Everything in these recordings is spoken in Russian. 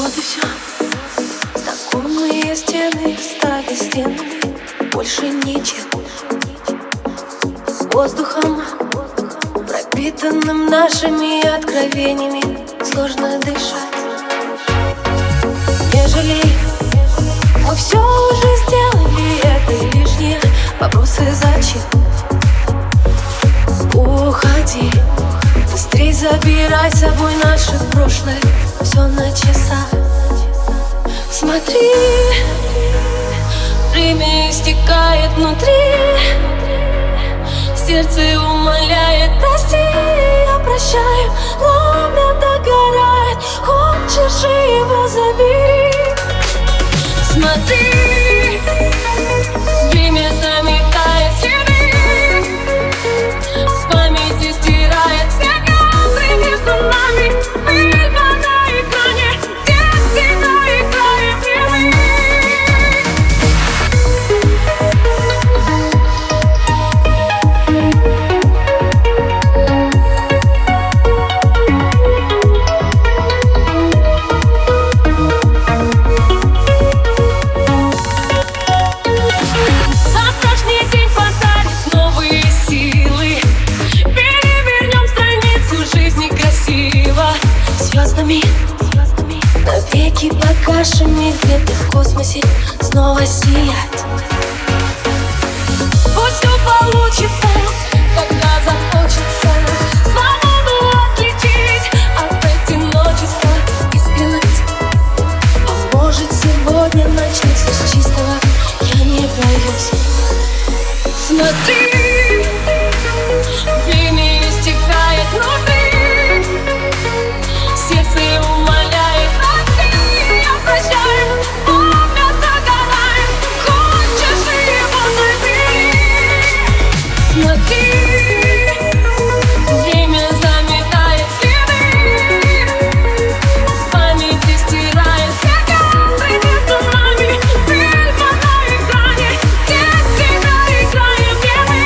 Вот и все. Знакомые стены стали стенами, больше ничем. Воздухом, пропитанным нашими откровениями, сложно дышать. Не жалей, мы все уже сделали, это лишние вопросы зачем? Уходи, быстрей забирай с собой наше прошлое, все на часах. Смотри, время истекает внутри, сердце умоляет, прости, я прощаю, пламя догорает, хочешь же его забери. Смотри, время заметает следы, с памяти стирает все кадры между нами. Пыльба на экране, где всегда играем не мы. Звездами, навеки погашими, где-то в космосе снова сиять. Пусть все получится, когда захочется свободу отличить от одиночества. Искренность поможет сегодня начать все с чистого. Я не боюсь. Смотри, время истекает внутри, сердце умоляет, прости, я прощаю, пламя догорает, хочешь же его забери. Смотри, время заметает следы, с памяти стирает все кадры между нами. Пыльба на экране, где всегда играем не мы.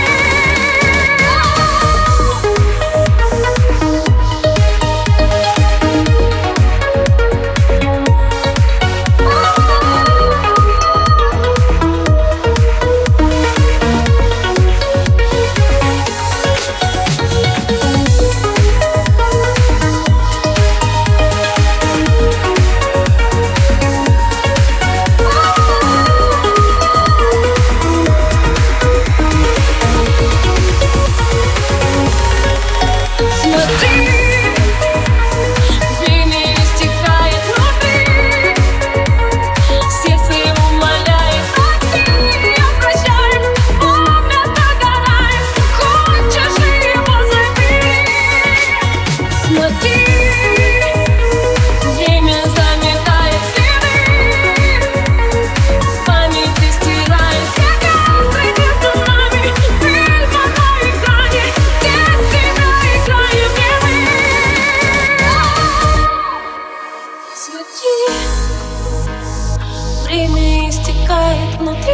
Время истекает внутри,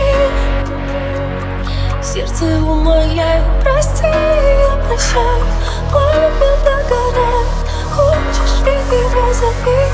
сердце умоляет, прости, я прощаю, пламя догорает, хочешь ли его забить.